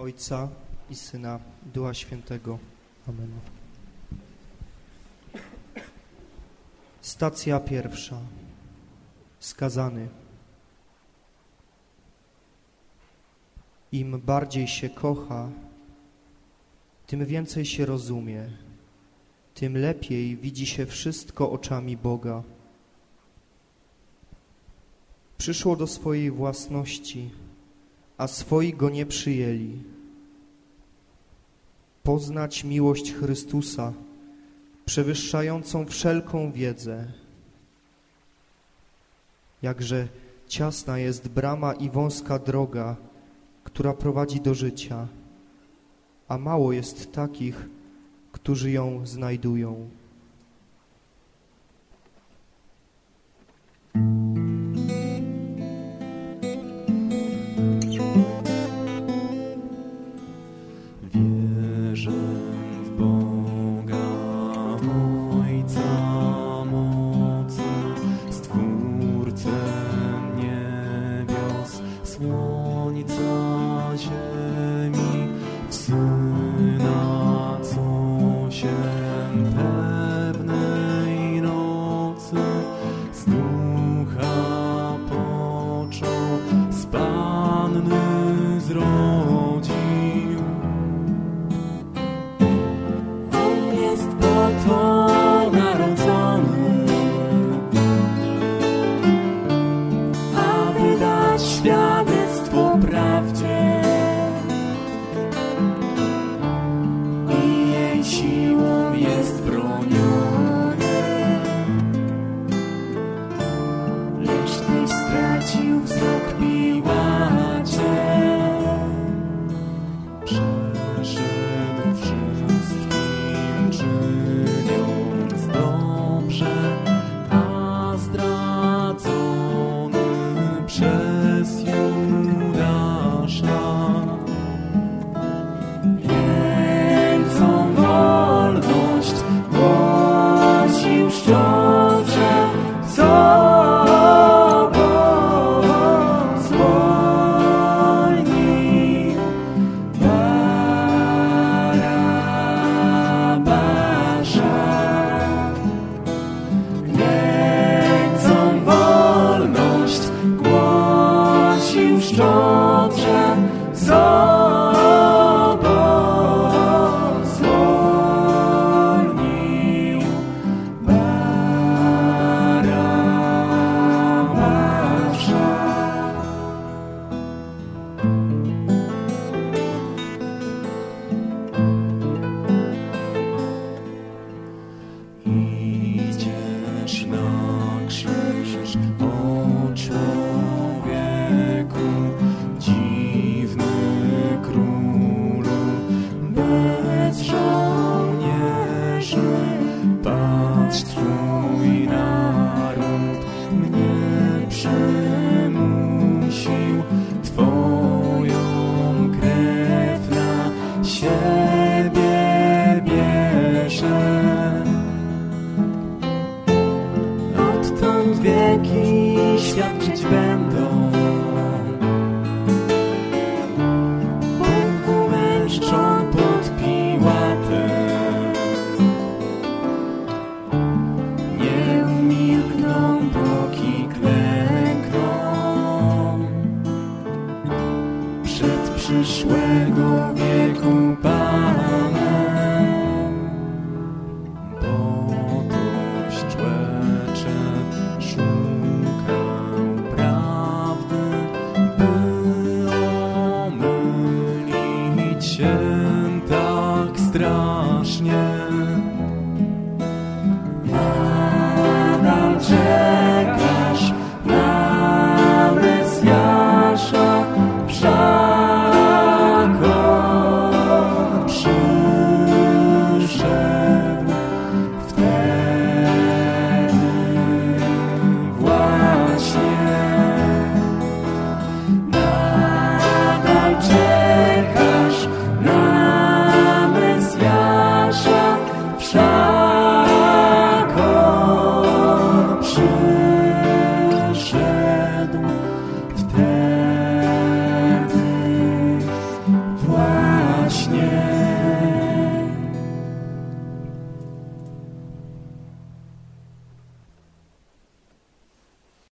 Ojca i Syna, Ducha Świętego. Amen. Stacja pierwsza. Skazany. Im bardziej się kocha, tym więcej się rozumie, tym lepiej widzi się wszystko oczami Boga. Przyszło do swojej własności, a swoi go nie przyjęli. Poznać miłość Chrystusa, przewyższającą wszelką wiedzę. Jakże ciasna jest brama i wąska droga, która prowadzi do życia, a mało jest takich, którzy ją znajdują. Przyszłego wieku